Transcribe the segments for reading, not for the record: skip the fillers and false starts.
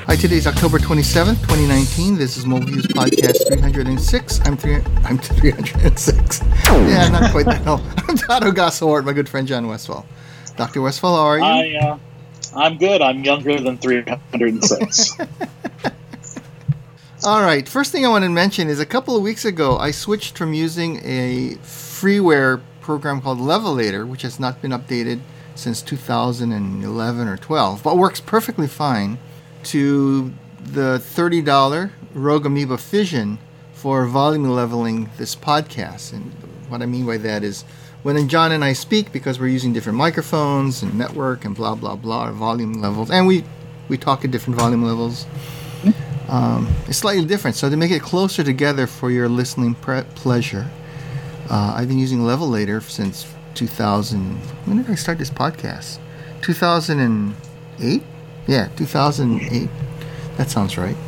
Hi, today is October 27th, 2019. This is MobileViews Podcast 306. I'm 306. Yeah, not quite that. No, I'm Tato Gassawart, my good friend John Westfall. Dr. Westfall, how are you? I'm good. I'm younger than 306. All right. First thing I want to mention is a couple of weeks ago, I switched from using a freeware program called Levelator, which has not been updated since 2011 or 12, but works perfectly fine, to the $30 Rogue Amoeba Fission for volume leveling this podcast. And what I mean by that is when John and I speak, because we're using different microphones and network and blah, blah, blah, our volume levels, and we talk at different volume levels, it's slightly different. So to make it closer together for your listening pleasure, I've been using Levelator since 2000. When did I start this podcast? 2008? Yeah, 2008. That sounds right.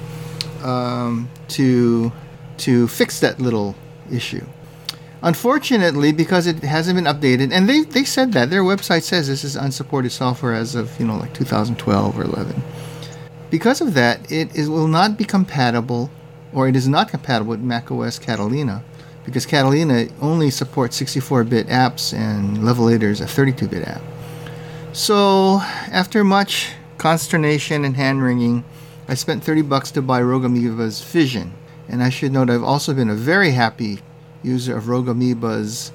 To fix that little issue. Unfortunately, because it hasn't been updated, and they said that their website says this is unsupported software as of like 2012 or 11. Because of that, it will not be compatible, or it is not compatible with macOS Catalina, because Catalina only supports 64-bit apps and Levelator is a 32-bit app. So after much consternation and hand-wringing, I spent $30 to buy Rogue Amoeba's Fission. And I should note I've also been a very happy user of Rogue Amoeba's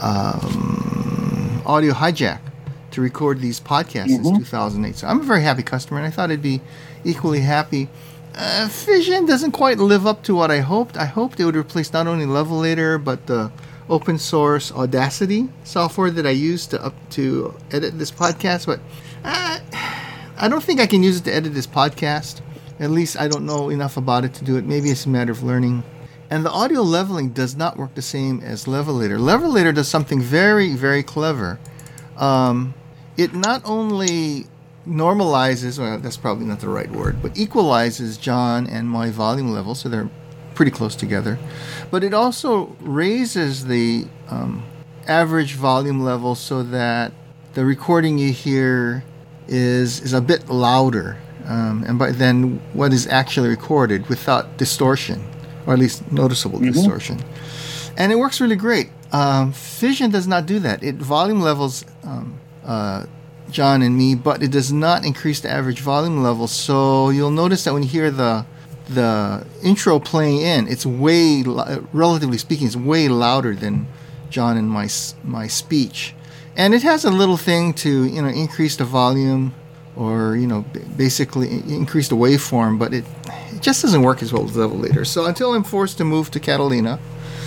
Audio Hijack to record these podcasts since 2008. So I'm a very happy customer, and I thought I'd be equally happy. Fission doesn't quite live up to what I hoped. I hoped it would replace not only Levelator, but the open source Audacity software that I use to edit this podcast, but I don't think I can use it to edit this podcast. At least I don't know enough about it to do it. Maybe it's a matter of learning. And the audio leveling does not work the same as Levelator. Levelator does something very, very clever. It not only normalizes, well, that's probably not the right word, but equalizes John and my volume level, so they're pretty close together. But it also raises the average volume level so that the recording you hear is a bit louder, and by then what is actually recorded without distortion, or at least noticeable distortion. And it works really great. Fission does not do that. It volume levels John and me, but it does not increase the average volume level. So you'll notice that when you hear the intro playing in, it's relatively speaking, it's way louder than John and my speech. And it has a little thing to, increase the volume or, basically increase the waveform, but it just doesn't work as well as Levelator. So until I'm forced to move to Catalina,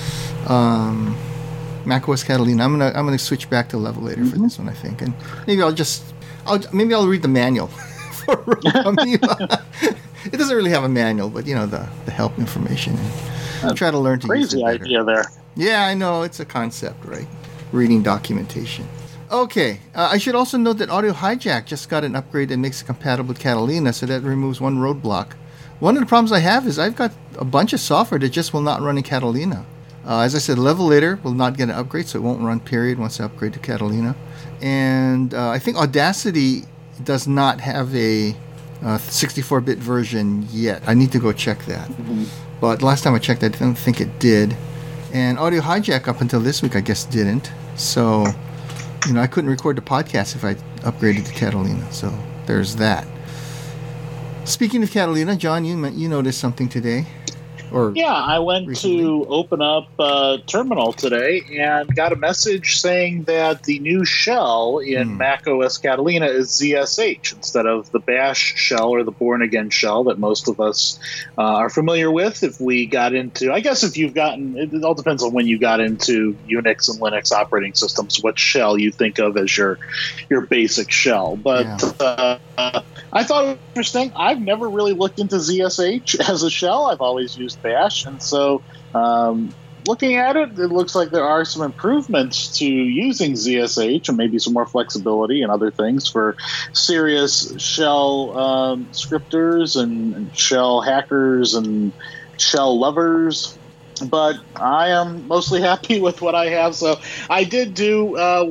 macOS Catalina, I'm gonna switch back to Levelator for this one, I think. And maybe I'll read the manual for Amoeba. It doesn't really have a manual, but the help information. I'll try to learn to use it better. Crazy idea there. Yeah, I know, it's a concept, right? Reading documentation. Okay, I should also note that Audio Hijack just got an upgrade that makes it compatible with Catalina, so that removes one roadblock. One of the problems I have is I've got a bunch of software that just will not run in Catalina. As I said, Levelator will not get an upgrade, so it won't run, period, once I upgrade to Catalina. And I think Audacity does not have a 64-bit version yet. I need to go check that. But last time I checked, I didn't think it did. And Audio Hijack up until this week, I guess, didn't. So, I couldn't record the podcast if I upgraded to Catalina. So there's that. Speaking of Catalina, John, you noticed something today. I went recently to open up Terminal today and got a message saying that the new shell in macOS Catalina is ZSH instead of the Bash shell or the Born Again shell that most of us are familiar with. If we got into, I guess if you've gotten, it all depends on when you got into Unix and Linux operating systems, what shell you think of as your basic shell. But I thought it was interesting. I've never really looked into ZSH as a shell. I've always used Bash, and so looking at it, it looks like there are some improvements to using ZSH and maybe some more flexibility and other things for serious shell scripters and shell hackers and shell lovers. But I am mostly happy with what I have. So I did do what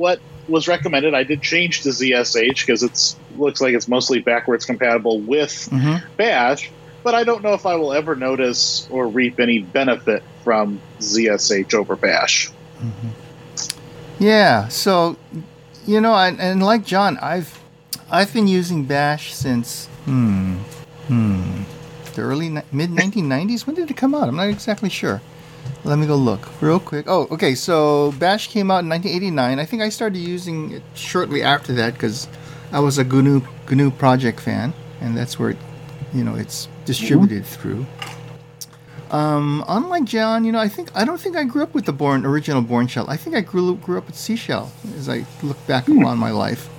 was recommended. I did change to ZSH because looks like it's mostly backwards compatible with Bash, but I don't know if I will ever notice or reap any benefit from ZSH over Bash. Yeah, so and like John, I've been using Bash since the early mid 1990s. When did it come out? I'm not exactly sure. Let me go look real quick. Oh, okay. So Bash came out in 1989. I think I started using it shortly after that because I was a GNU Project fan, and that's where it's distributed through. Unlike John, I don't think I grew up with the original Bourne shell. I think I grew up with C shell as I look back upon my life.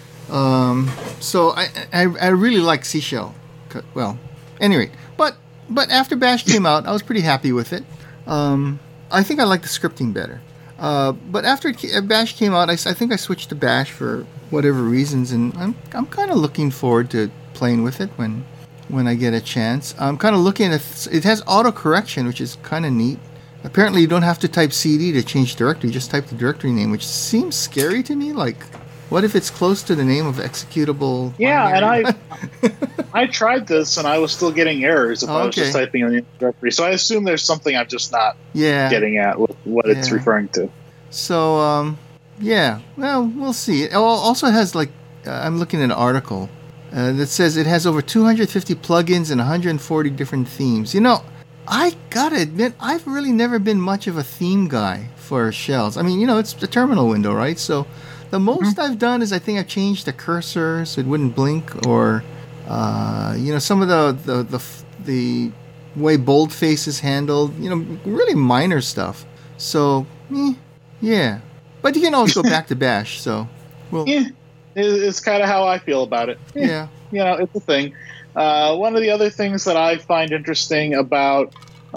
So I really like C shell. Well, anyway, but after Bash came out, I was pretty happy with it. I think I like the scripting better. But after Bash came out, I think I switched to Bash for whatever reasons, and I'm kind of looking forward to playing with it when I get a chance. I'm kind of looking at it has autocorrection, which is kind of neat. Apparently, you don't have to type CD to change directory; you just type the directory name, which seems scary to me. Like, what if it's close to the name of executable? Yeah, and I tried this, and I was still getting errors if I was just typing in the directory. So I assume there's something I'm just not getting at with what it's referring to. So, well, we'll see. It also has, I'm looking at an article that says it has over 250 plugins and 140 different themes. I gotta admit, I've really never been much of a theme guy for shells. I mean, it's the terminal window, right? So the most I've done is I think I've changed the cursor so it wouldn't blink, or some of the way boldface is handled, really minor stuff. So, yeah. But you can always go back to Bash, so. It's kind of how I feel about it. Yeah. It's a thing. One of the other things that I find interesting about,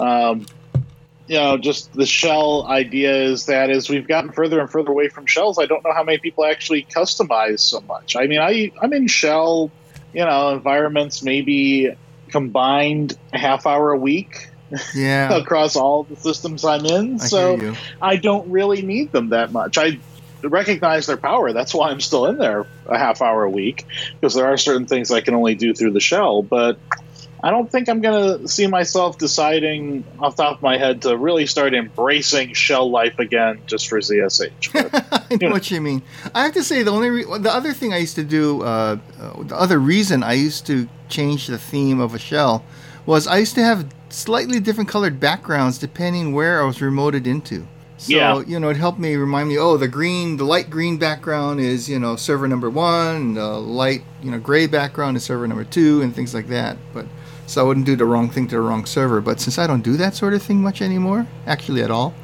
just the shell idea is that as we've gotten further and further away from shells, I don't know how many people actually customize so much. I mean, I'm in shell, environments maybe combined a half hour a week across all the systems I'm in. So I don't really need them that much. I recognize their power. That's why I'm still in there a half hour a week, because there are certain things I can only do through the shell. But I don't think I'm going to see myself deciding off the top of my head to really start embracing shell life again just for ZSH. But, I know what you mean. I have to say, the other thing I used to do, the other reason I used to change the theme of a shell was I used to have slightly different colored backgrounds depending where I was remoted into. So, it helped me remind me, the light green background is, server number 1, and the light, gray background is server number 2, and things like that. But so I wouldn't do the wrong thing to the wrong server. But since I don't do that sort of thing much anymore, actually at all,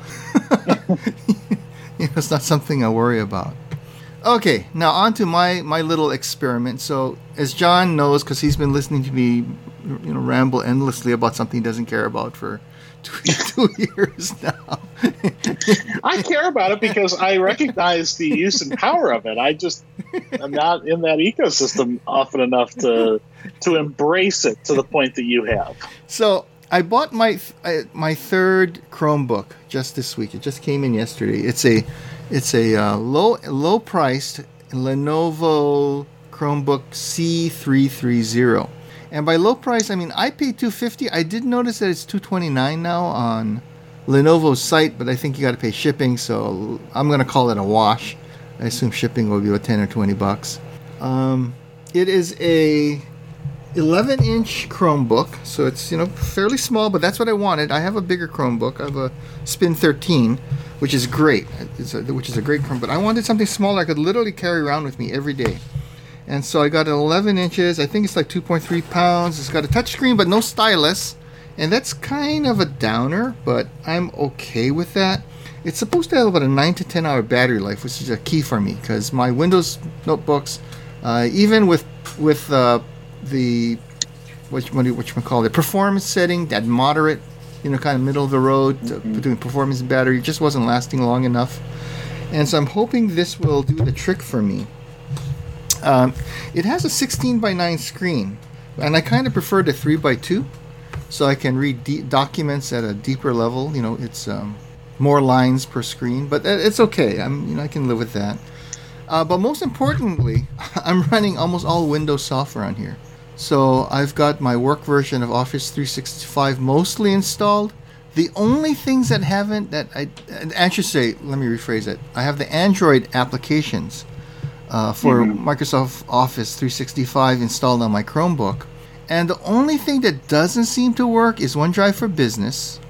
it's not something I worry about. Okay, now on to my little experiment. So, as John knows, because he's been listening to me, ramble endlessly about something he doesn't care about for 2 years now. I care about it because I recognize the use and power of it. I'm not in that ecosystem often enough to embrace it to the point that you have. So I bought my third Chromebook just this week. It just came in yesterday. It's a low priced Lenovo Chromebook C330. And by low price, I mean I paid $250. I did notice that it's $229 now on Lenovo's site, but I think you got to pay shipping, so I'm going to call it a wash. I assume shipping will be about $10 or $20. It is a 11-inch Chromebook, so it's fairly small, but that's what I wanted. I have a bigger Chromebook. I have a Spin 13, which is great. Which is a great Chromebook. But I wanted something smaller I could literally carry around with me every day. And so I got an 11 inches. I think it's like 2.3 pounds. It's got a touchscreen, but no stylus. And that's kind of a downer, but I'm okay with that. It's supposed to have about a 9 to 10 hour battery life, which is a key for me, because my Windows notebooks, even with the performance setting, that moderate, kind of middle of the road between performance and battery, just wasn't lasting long enough. And so I'm hoping this will do the trick for me. It has a 16:9 screen, and I kind of prefer the 3:2, so I can read documents at a deeper level. It's more lines per screen, but it's okay. I can live with that. But most importantly, I'm running almost all Windows software on here. So I've got my work version of Office 365 mostly installed. The only things that haven't, I should say, let me rephrase it. I have the Android applications for Microsoft Office 365 installed on my Chromebook. And the only thing that doesn't seem to work is OneDrive for Business.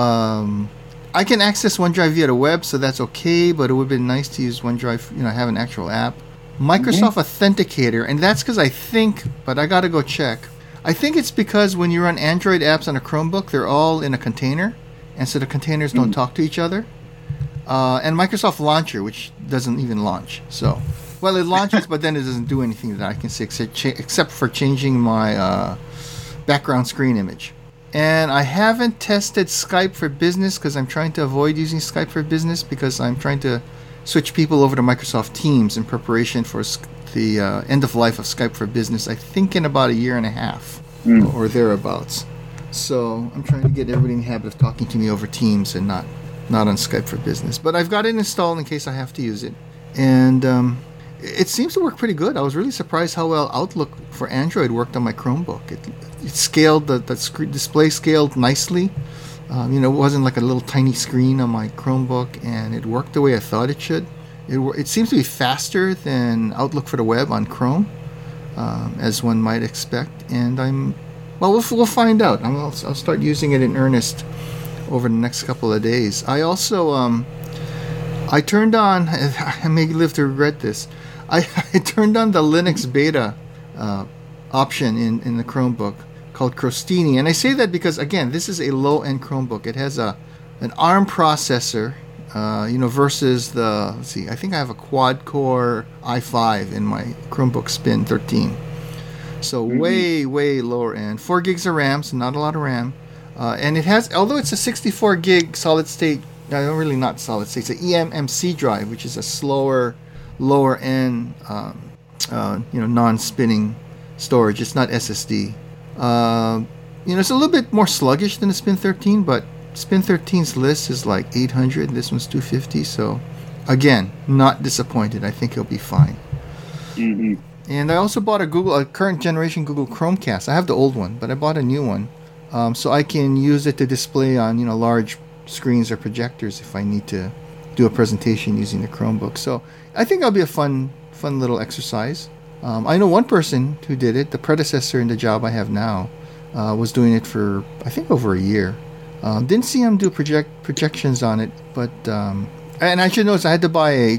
I can access OneDrive via the web, so that's okay, but it would have been nice to use OneDrive, have an actual app. Microsoft Authenticator, and that's because I think, but I gotta go check. I think it's because when you run Android apps on a Chromebook, they're all in a container, and so the containers don't talk to each other. And Microsoft Launcher, which doesn't even launch. So, well, it launches, but then it doesn't do anything that I can see except for changing my background screen image. And I haven't tested Skype for Business because I'm trying to avoid using Skype for Business because I'm trying to switch people over to Microsoft Teams in preparation for the end of life of Skype for Business, I think in about a year and a half or thereabouts. So I'm trying to get everybody in the habit of talking to me over Teams and not on Skype for Business. But I've got it installed in case I have to use it. And it seems to work pretty good. I was really surprised how well Outlook for Android worked on my Chromebook. It scaled, the display scaled nicely. It wasn't like a little tiny screen on my Chromebook, and it worked the way I thought it should. It seems to be faster than Outlook for the web on Chrome, as one might expect. And we'll find out. I'll start using it in earnest over the next couple of days. I also, I turned on, I may live to regret this, I turned on the Linux beta option in the Chromebook called Crostini, and I say that because again, this is a low-end Chromebook. It has an ARM processor, versus I think I have a quad-core i5 in my Chromebook Spin 13, so way lower end. 4 gigs of RAM, so not a lot of RAM, and it has, although it's a 64 gig solid state, really not solid state, it's an eMMC drive, which is a slower, lower end, non-spinning storage. It's not SSD. It's a little bit more sluggish than the Spin 13, but Spin 13's list is like 800. This one's 250. So, again, not disappointed. I think it'll be fine. And I also bought a current generation Google Chromecast. I have the old one, but I bought a new one, so I can use it to display on large screens or projectors if I need to do a presentation using the Chromebook. So I think it'll be a fun little exercise. I know one person who did it. The predecessor in the job I have now was doing it for, I think, over a year. Didn't see him do projections on it, but and I should notice I had to buy a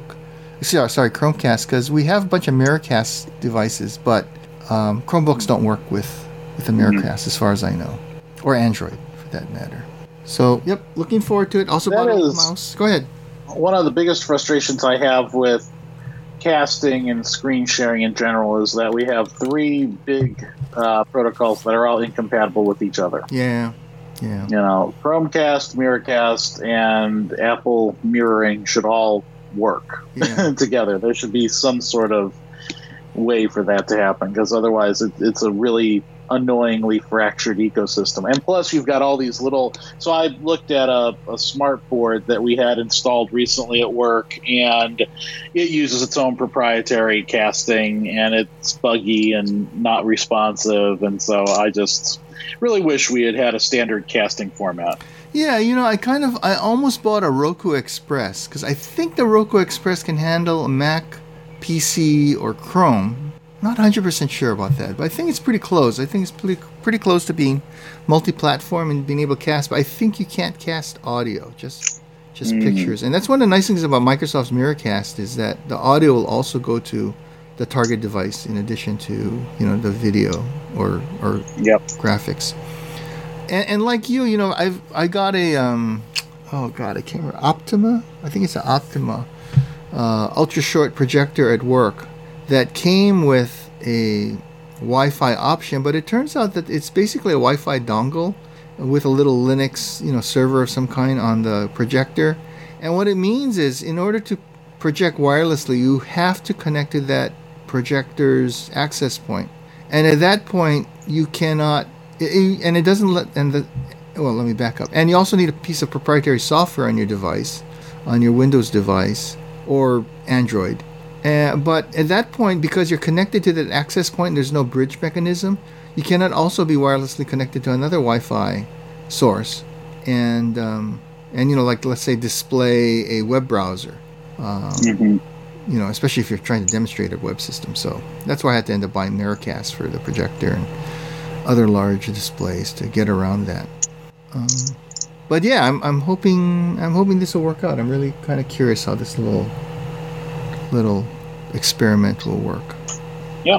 Chromecast, because we have a bunch of Miracast devices, but Chromebooks don't work with a Miracast as far as I know, or Android for that matter. So, yep, looking forward to it. Also bought a mouse. Go ahead. One of the biggest frustrations I have with casting and screen sharing in general is that we have 3 big protocols that are all incompatible with each other. Yeah. Chromecast, Miracast, and Apple mirroring should all work together. There should be some sort of way for that to happen, because otherwise it's a really annoyingly fractured ecosystem. And plus, you've got all these little... So I looked at a smart board that we had installed recently at work, and it uses its own proprietary casting, and it's buggy and not responsive, and so I just really wish we had a standard casting format. Yeah, I almost bought a Roku Express, because I think the Roku Express can handle a Mac, PC, or Chrome. Not 100% sure about that, but I think it's pretty close. I think it's pretty close to being multi-platform and being able to cast, but I think you can't cast audio, just pictures. And that's one of the nice things about Microsoft's Miracast, is that the audio will also go to the target device in addition to, the video or graphics. And like you, I got a I can't remember, Optima. I think it's an Optima ultra short projector at work that came with a Wi-Fi option, but it turns out that it's basically a Wi-Fi dongle with a little Linux, server of some kind on the projector. And what it means is, in order to project wirelessly, you have to connect to that projector's access point. And at that point, you cannot, and it doesn't let, let me back up. And you also need a piece of proprietary software on your device, on your Windows device, or Android, But at that point, because you're connected to that access point, there's no bridge mechanism. You cannot also be wirelessly connected to another Wi-Fi source, and like let's say display a web browser. Especially if you're trying to demonstrate a web system. So that's why I had to end up buying Miracast for the projector and other large displays to get around that. But yeah, I'm hoping this will work out. I'm really kind of curious how this little experiment will work. Yeah.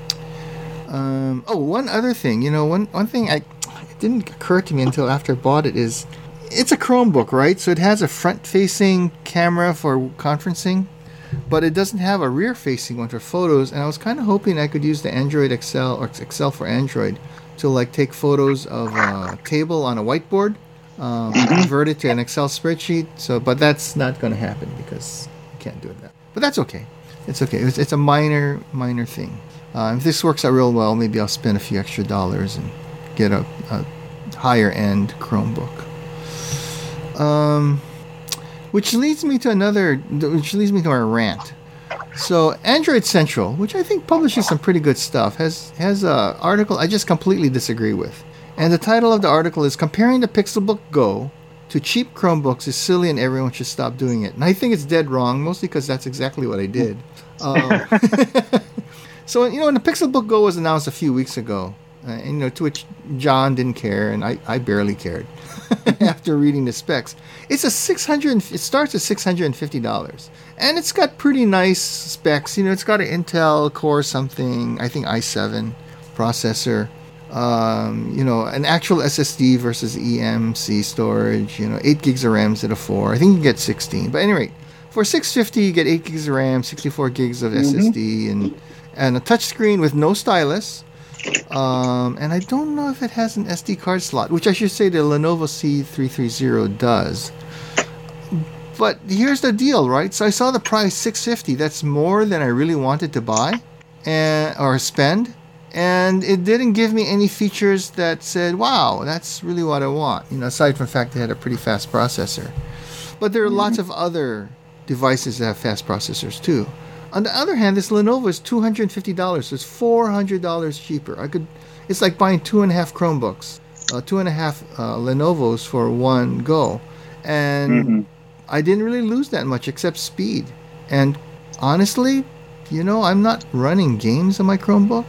One other thing, one thing it didn't occur to me until after I bought it is, it's a Chromebook, right? So it has a front-facing camera for conferencing, but it doesn't have a rear-facing one for photos. And I was kind of hoping I could use the Android Excel or Excel for Android to like take photos of a table on a whiteboard, convert it to an Excel spreadsheet. But that's not going to happen because you can't do it that. But that's okay. It's okay. It's a minor thing. If this works out real well, maybe I'll spend a few extra dollars and get a higher-end Chromebook. Which leads me to our rant. So Android Central, which I think publishes some pretty good stuff, has an article I just completely disagree with. And the title of the article is "Comparing the Pixelbook Go to Cheap Chromebooks is Silly and Everyone Should Stop Doing It." And I think it's dead wrong, mostly because that's exactly what I did. So, when the Pixelbook Go was announced a few weeks ago, to which John didn't care, and I barely cared after reading the specs. It starts at $650, and it's got pretty nice specs. It's got an Intel Core something, I think i7 processor, an actual SSD versus eMMC storage, 8 gigs of RAM instead of 4. I think you can get 16, but anyway, for $650 you get 8 gigs of RAM, 64 gigs of SSD, and a touchscreen with no stylus. And I don't know if it has an SD card slot, which I should say the Lenovo C330 does. But here's the deal, right? So I saw the price, $650. That's more than I really wanted to buy or spend. And it didn't give me any features that said, wow, that's really what I want. Aside from the fact it had a pretty fast processor. But there are lots of other devices that have fast processors too. On the other hand, this Lenovo is $250, so it's $400 cheaper. It's like buying 2.5 Chromebooks, 2.5 Lenovos for one Go, and I didn't really lose that much except speed. And honestly, I'm not running games on my Chromebook.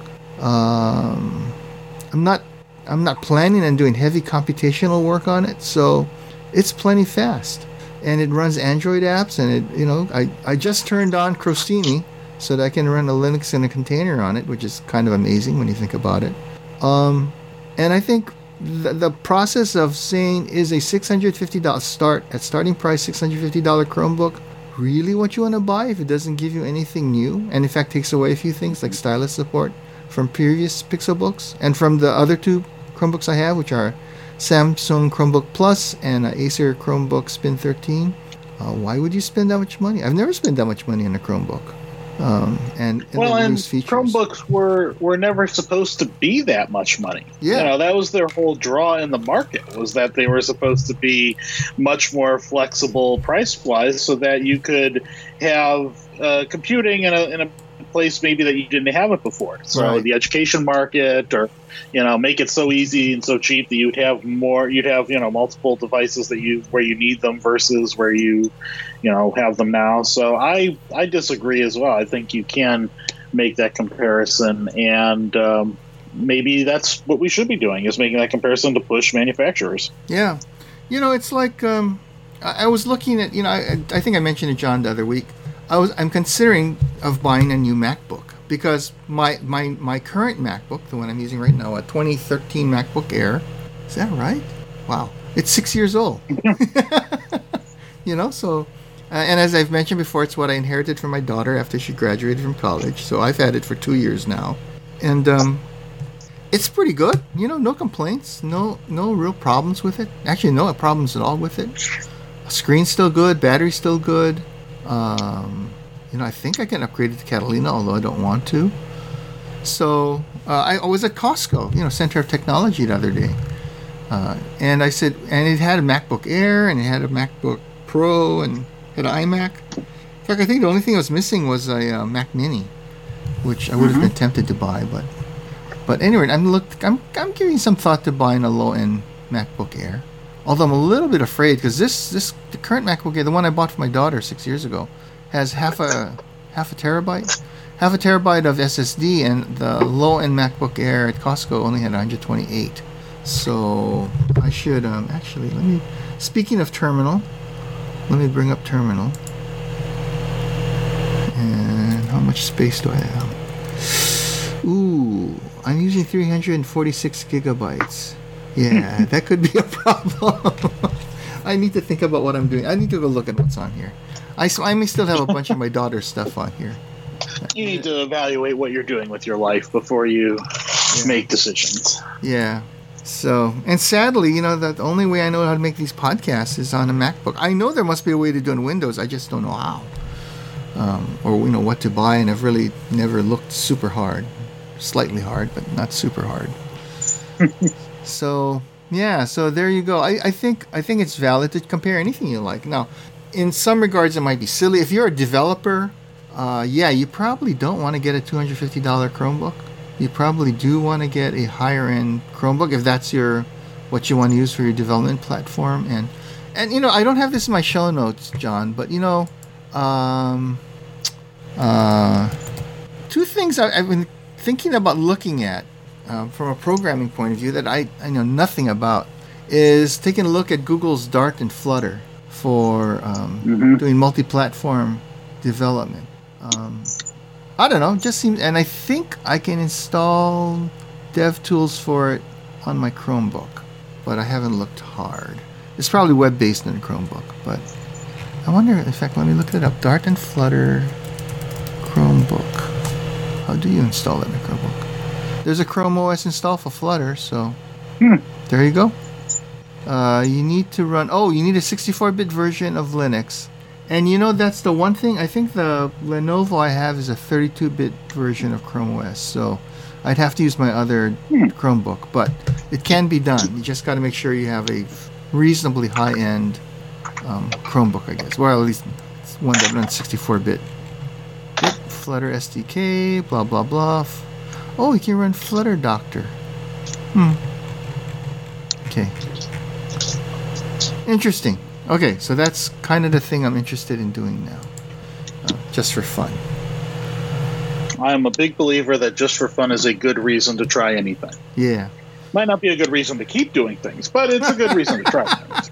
I'm not planning on doing heavy computational work on it, so it's plenty fast. And it runs Android apps, and I just turned on Crostini so that I can run a Linux in a container on it, which is kind of amazing when you think about it. And I think the process of saying is a $650 starting price $650 Chromebook really what you want to buy if it doesn't give you anything new, and in fact takes away a few things like stylus support from previous Pixelbooks and from the other two Chromebooks I have, which are Samsung Chromebook Plus and Acer Chromebook Spin 13. Why would you spend that much money? I've never spent that much money on a Chromebook. And Chromebooks were never supposed to be that much money. Yeah. That was their whole draw in the market, was that they were supposed to be much more flexible price-wise so that you could have computing in a place maybe that you didn't have it before. So right. The education market, or make it so easy and so cheap that you'd have multiple devices where you need them versus where you have them now. So I disagree as well. I think you can make that comparison, and maybe that's what we should be doing, is making that comparison to push manufacturers. Yeah. It's like I was looking at, I think I mentioned to John the other week, I'm considering of buying a new MacBook, because my current MacBook, the one I'm using right now, a 2013 MacBook Air, is that right? Wow, it's 6 years old. So, and as I've mentioned before, it's what I inherited from my daughter after she graduated from college. So I've had it for 2 years now, and it's pretty good. No complaints, no real problems with it. Actually, no problems at all with it. Screen's still good, battery's still good. I think I can upgrade it to Catalina, although I don't want to. So I was at Costco, Center of Technology, the other day, and I said, and it had a MacBook Air, and it had a MacBook Pro, and had an iMac, fact, I think the only thing I was missing was a Mac Mini, which I would have been tempted to buy, but anyway, I'm giving some thought to buying a low-end MacBook Air. Although I'm a little bit afraid because the current MacBook Air, the one I bought for my daughter 6 years ago, has half a terabyte of SSD, and the low-end MacBook Air at Costco only had 128. So I should actually Speaking of Terminal, let me bring up Terminal. And how much space do I have? Ooh, I'm using 346 gigabytes. Yeah, that could be a problem. I need to think about what I'm doing. I need to go look at what's on here. I may still have a bunch of my daughter's stuff on here. You need to evaluate what you're doing with your life before you make decisions. Yeah. So, and sadly, the only way I know how to make these podcasts is on a MacBook. I know there must be a way to do it on Windows. I just don't know how. Or what to buy, and I've really never looked super hard. Slightly hard, but not super hard. So there you go. I think it's valid to compare anything you like. Now, in some regards, it might be silly. If you're a developer, you probably don't want to get a $250 Chromebook. You probably do want to get a higher-end Chromebook if that's what you want to use for your development platform. And I don't have this in my show notes, John, but two things I've been thinking about looking at. From a programming point of view that I know nothing about is taking a look at Google's Dart and Flutter for doing multi-platform development. I don't know, just seems, and I think I can install DevTools for it on my Chromebook, but I haven't looked hard. It's probably web-based in a Chromebook, but I wonder, in fact, let me look it up. Dart and Flutter Chromebook. How do you install it in a Chromebook? There's a Chrome OS install for Flutter, so there you go. You need to run... Oh, you need a 64-bit version of Linux. And that's the one thing. I think the Lenovo I have is a 32-bit version of Chrome OS, so I'd have to use my other Chromebook. But it can be done. You just got to make sure you have a reasonably high-end Chromebook, I guess. Well, at least it's one that runs 64-bit. Yep, Flutter SDK, blah, blah, blah. Oh, you can run Flutter Doctor. Okay. Interesting. Okay, so that's kind of the thing I'm interested in doing now. Just for fun. I'm a big believer that just for fun is a good reason to try anything. Yeah. Might not be a good reason to keep doing things, but it's a good reason to try things.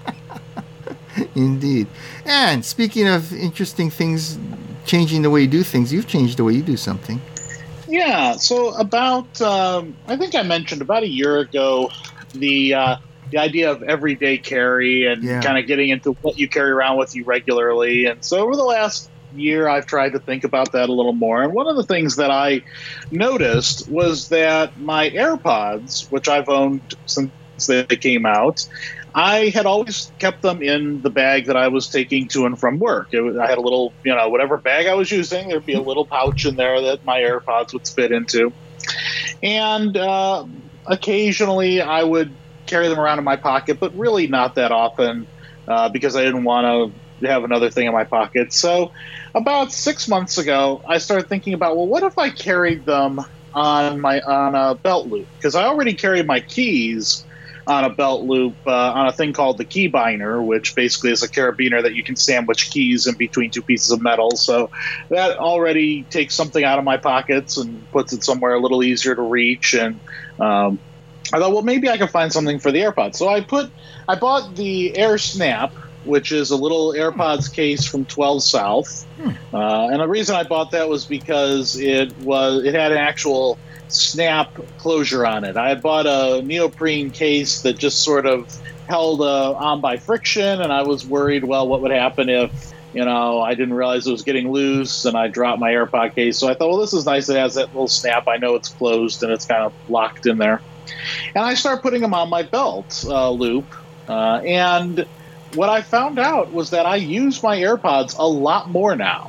Indeed. And speaking of interesting things, changing the way you do things, you've changed the way you do something. Yeah, so about, I think I mentioned about a year ago, the idea of everyday carry and kind of getting into what you carry around with you regularly. And so over the last year, I've tried to think about that a little more. And one of the things that I noticed was that my AirPods, which I've owned since they came out, I had always kept them in the bag that I was taking to and from work. I had a little, whatever bag I was using, there'd be a little pouch in there that my AirPods would fit into. And occasionally I would carry them around in my pocket, but really not that often because I didn't want to have another thing in my pocket. So about 6 months ago, I started thinking about, well, what if I carried them on a belt loop? Because I already carried my keys on a belt loop on a thing called the key binder, which basically is a carabiner that you can sandwich keys in between two pieces of metal. So that already takes something out of my pockets and puts it somewhere a little easier to reach. And I thought, well, maybe I could find something for the AirPods. So I bought the Air Snap, which is a little AirPods case from 12 South. And the reason I bought that was because it had an actual snap closure on it. I had bought a neoprene case that just sort of held on by friction, and I was worried, well, what would happen if, I didn't realize it was getting loose and I dropped my AirPod case. So I thought, well, this is nice. It has that little snap. I know it's closed and it's kind of locked in there. And I started putting them on my belt loop. And what I found out was that I use my AirPods a lot more now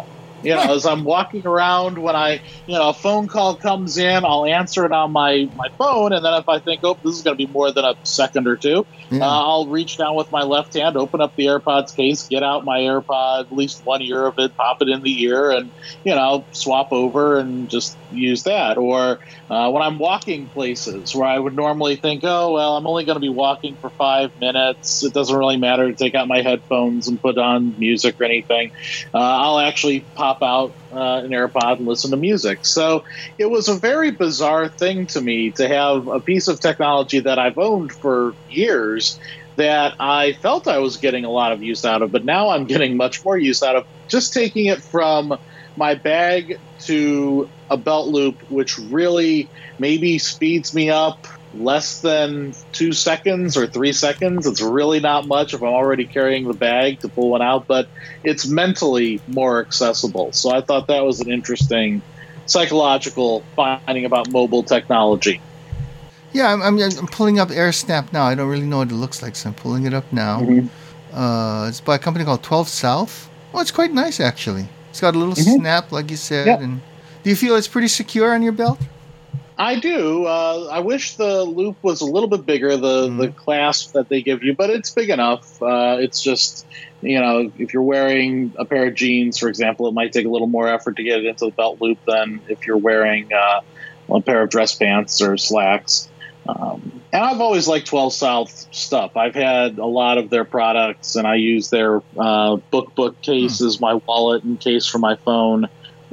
As I'm walking around, when a phone call comes in, I'll answer it on my phone. And then if I think, oh, this is going to be more than a second or two, I'll reach down with my left hand, open up the AirPods case, get out my AirPod, at least one ear of it, pop it in the ear, and, swap over and just use that. Or when I'm walking places where I would normally think, oh, well, I'm only going to be walking for 5 minutes. It doesn't really matter to take out my headphones and put on music or anything. I'll actually pop out an AirPod and listen to music. So it was a very bizarre thing to me to have a piece of technology that I've owned for years that I felt I was getting a lot of use out of, but now I'm getting much more use out of just taking it from my bag to a belt loop, which really maybe speeds me up less than 2 seconds or 3 seconds. It's really not much if I'm already carrying the bag to pull one out, but it's mentally more accessible. So I thought that was an interesting psychological finding about mobile technology. Yeah, I'm pulling up AirSnap now. I don't really know what it looks like, so I'm pulling it up now. Mm-hmm. It's by a company called 12 South. Oh, it's quite nice, actually. It's got a little snap, like you said. Yep. And do you feel it's pretty secure on your belt? I do. I wish the loop was a little bit bigger, the clasp that they give you, but it's big enough. It's just, if you're wearing a pair of jeans, for example, it might take a little more effort to get it into the belt loop than if you're wearing a pair of dress pants or slacks. And I've always liked 12 South stuff. I've had a lot of their products, and I use their book case as my wallet and case for my phone.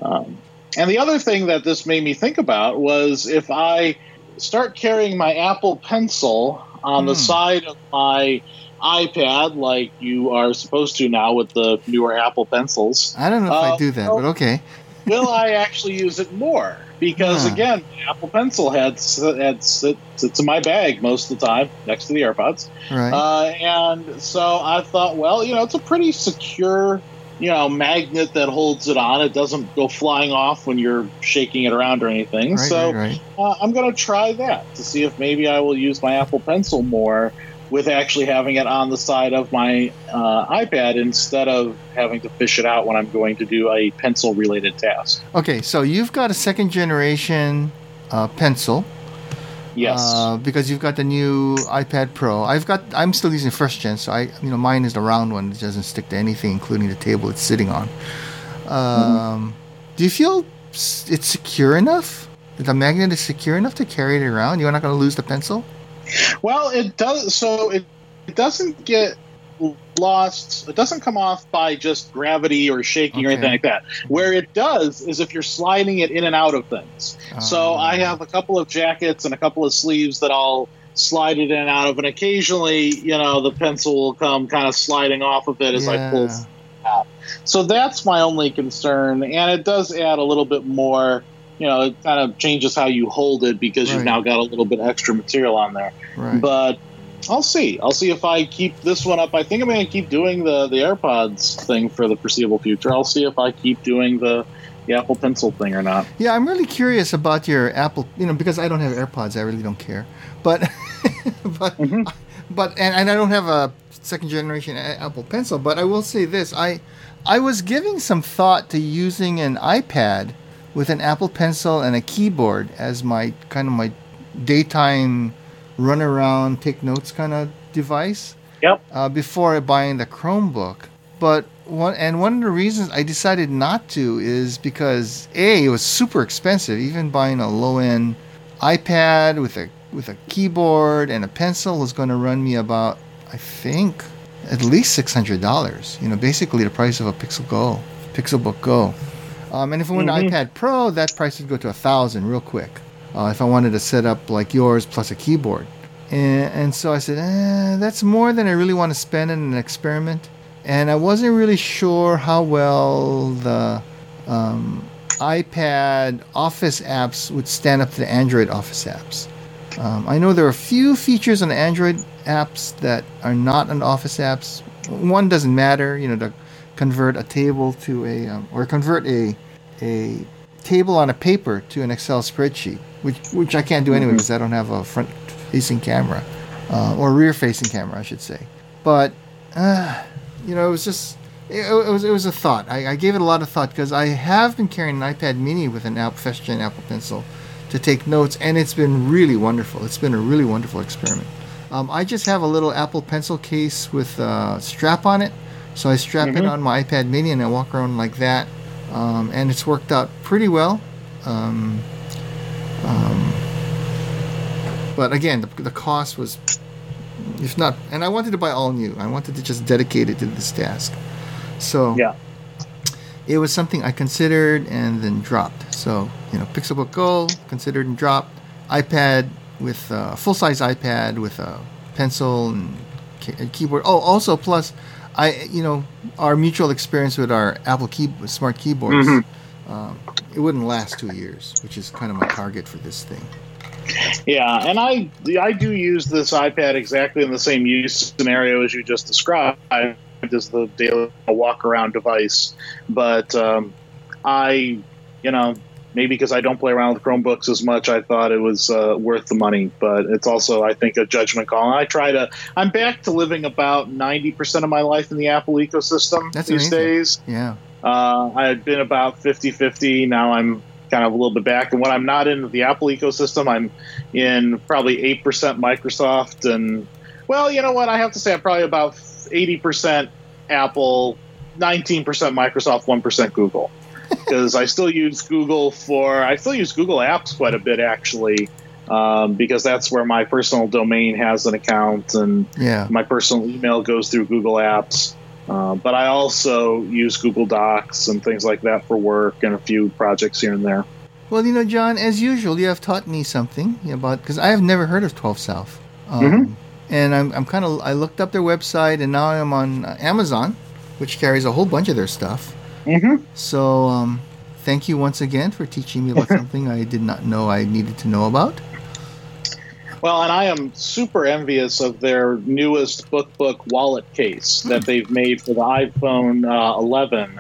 And the other thing that this made me think about was if I start carrying my Apple Pencil on the side of my iPad, like you are supposed to now with the newer Apple Pencils. I don't know if I do that, but okay. Will I actually use it more? Because, again, the Apple Pencil sits in my bag most of the time next to the AirPods. Right. And so I thought, well, it's a pretty secure magnet that holds it on. It doesn't go flying off when you're shaking it around or anything. Right. I'm going to try that to see if maybe I will use my Apple Pencil more with actually having it on the side of my iPad instead of having to fish it out when I'm going to do a pencil-related task. Okay, so you've got a second-generation pencil. Yes. Because you've got the new iPad Pro. I'm still using first gen, so mine is the round one. It doesn't stick to anything, including the table it's sitting on. Do you feel it's secure enough? The magnet is secure enough to carry it around? You're not going to lose the pencil? Well, it does. So it doesn't get lost. It doesn't come off by just gravity or shaking or anything like that. Where it does is if you're sliding it in and out of things. So I have a couple of jackets and a couple of sleeves that I'll slide it in and out of, and occasionally, the pencil will come kind of sliding off of it as I pull it out. So that's my only concern, and it does add a little bit more. It kind of changes how you hold it because you've now got a little bit extra material on there. Right. But I'll see. I'll see if I keep this one up. I think I'm going to keep doing the AirPods thing for the foreseeable future. I'll see if I keep doing the Apple Pencil thing or not. Yeah, I'm really curious about your Apple, because I don't have AirPods. I really don't care. But and I don't have a second generation Apple Pencil. But I will say this: I was giving some thought to using an iPad with an Apple Pencil and a keyboard as my daytime run around, take notes kind of device. Yep. Before buying the Chromebook, but one of the reasons I decided not to is because it was super expensive. Even buying a low end iPad with a keyboard and a pencil was going to run me about, I think, at least $600. Basically the price of a Pixelbook Go. And if I went to iPad Pro, that price would go to $1,000 real quick. If I wanted to set up like yours plus a keyboard. And so I said, that's more than I really want to spend in an experiment. And I wasn't really sure how well the iPad Office apps would stand up to the Android Office apps. I know there are a few features on the Android apps that are not on the Office apps. One doesn't matter, to convert a table to or convert a table on a paper to an Excel spreadsheet, which I can't do anyway because I don't have a front-facing camera, or rear-facing camera, I should say. But it it was a thought. I gave it a lot of thought because I have been carrying an iPad Mini with an First Gen Apple Pencil to take notes, and it's been really wonderful. It's been a really wonderful experiment. I just have a little Apple Pencil case with a strap on it, so I strap it on my iPad Mini and I walk around like that, and it's worked out pretty well. But again, the cost was, if not, and I wanted to buy all new. I wanted to just dedicate it to this task. So yeah, it was something I considered and then dropped. So, Pixelbook Go, considered and dropped. iPad with a full-size iPad with a pencil and keyboard. Oh, also plus, our mutual experience with our Apple smart keyboards, it wouldn't last 2 years, which is kind of my target for this thing. Yeah, and I do use this iPad exactly in the same use scenario as you just described, as the daily walk-around device. But maybe because I don't play around with Chromebooks as much, I thought it was worth the money. But it's also, I think, a judgment call. And I'm back to living about 90% of my life in the Apple ecosystem these days. Yeah. I had been about 50-50. Now I'm kind of a little bit back. And when I'm not in the Apple ecosystem, I'm in probably 8% Microsoft. And, well, you know what? I have to say I'm probably about 80% Apple, 19% Microsoft, 1% Google. Because I still use Google Apps quite a bit, actually, because that's where my personal domain has an account, and my personal email goes through Google Apps. But I also use Google Docs and things like that for work and a few projects here and there. Well, John, as usual, you have taught me something about, because I have never heard of 12 South. And I looked up their website, and now I'm on Amazon, which carries a whole bunch of their stuff. So, thank you once again for teaching me about something I did not know I needed to know about. Well, and I am super envious of their newest BookBook wallet case that they've made for the iPhone 11.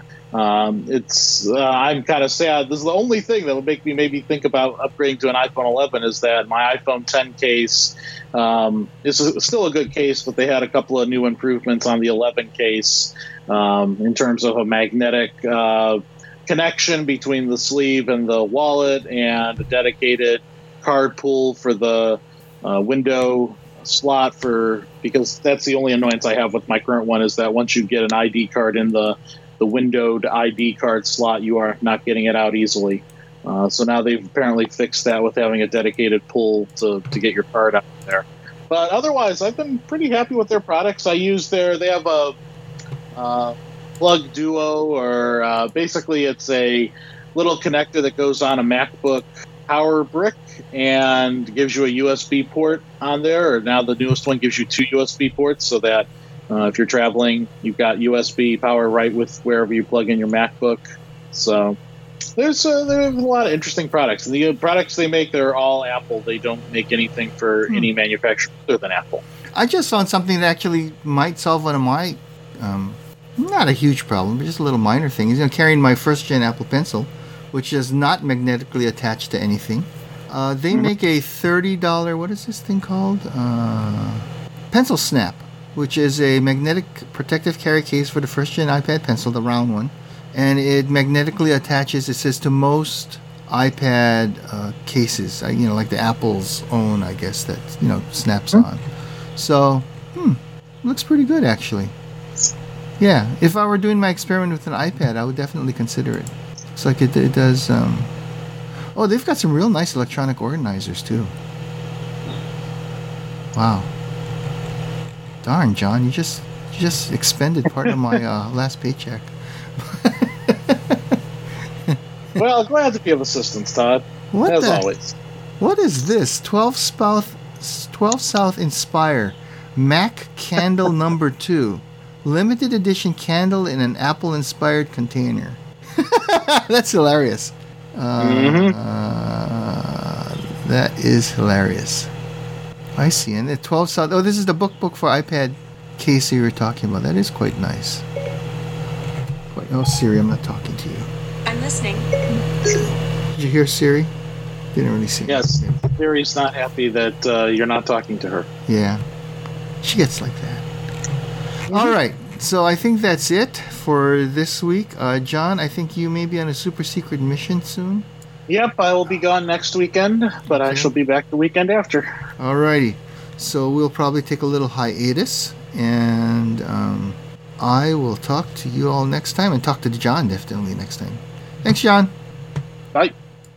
I'm kind of sad. This is the only thing that would make me maybe think about upgrading to an iPhone 11 is that my iPhone 10 case is still a good case, but they had a couple of new improvements on the 11 case in terms of a magnetic connection between the sleeve and the wallet, and a dedicated card pull for the window slot, because that's the only annoyance I have with my current one, is that once you get an ID card in the windowed ID card slot, you are not getting it out easily. So now they've apparently fixed that with having a dedicated pull to get your card out there. But otherwise, I've been pretty happy with their products. They have a Plug Duo, or basically it's a little connector that goes on a MacBook power brick and gives you a USB port on there. Or now the newest one gives you 2 USB ports, so that if you're traveling, you've got USB power right with wherever you plug in your MacBook. So there's a lot of interesting products. And the products they make, they're all Apple. They don't make anything for any manufacturer other than Apple. I just found something that actually might solve one of my, not a huge problem, but just a little minor thing. Is carrying my first-gen Apple Pencil, which is not magnetically attached to anything. They make a $30, what is this thing called? Pencil Snap, which is a magnetic protective carry case for the first-gen iPad Pencil, the round one. And it magnetically attaches, it says, to most iPad cases, like the Apple's own, I guess, that, snaps on. So, looks pretty good, actually. Yeah, if I were doing my experiment with an iPad, I would definitely consider it. Looks like it does. Oh, they've got some real nice electronic organizers, too. Wow. Darn, John, you just expended part of my last paycheck. Well, glad to be of assistance, Todd. Always. What is this? 12 South Inspire Mac Candle number 2. Limited edition candle in an Apple-inspired container. That's hilarious. That is hilarious. I see. And the 12 South... Oh, this is the BookBook for iPad case you were talking about. That is quite nice. Oh, Siri, I'm not talking to you. I'm listening. Did you hear Siri? Didn't really see. Yes. Siri's not happy that you're not talking to her. Yeah. She gets like that. All right. So I think that's it for this week. John, I think you may be on a super secret mission soon. Yep, I will be gone next weekend, but I shall be back the weekend after. Alrighty. So we'll probably take a little hiatus, and I will talk to you all next time, and talk to John definitely next time. Thanks, John. Bye.